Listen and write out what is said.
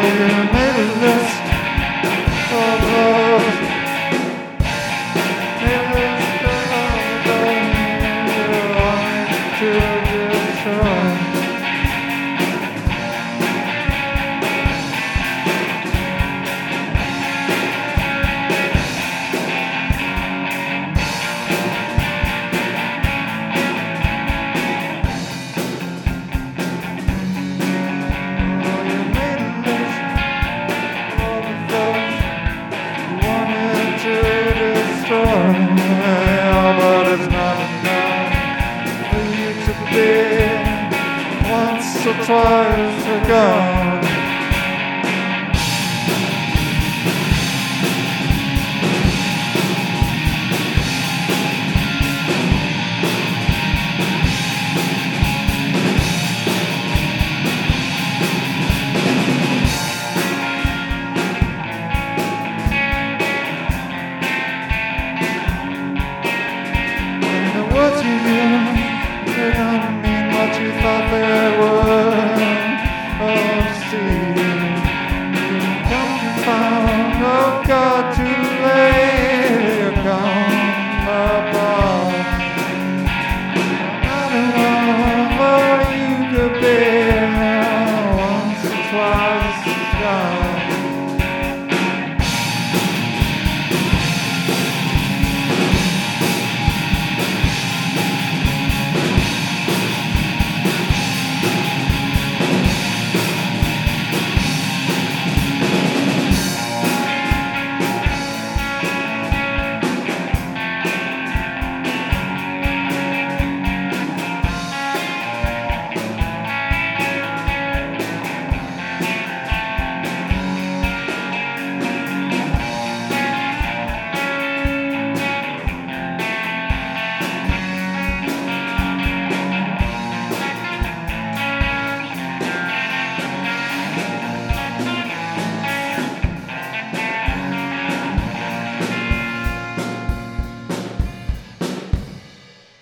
you made a list of love. Made a list of love you wanted to destroy. But it's not enough for you to be once or twice ago.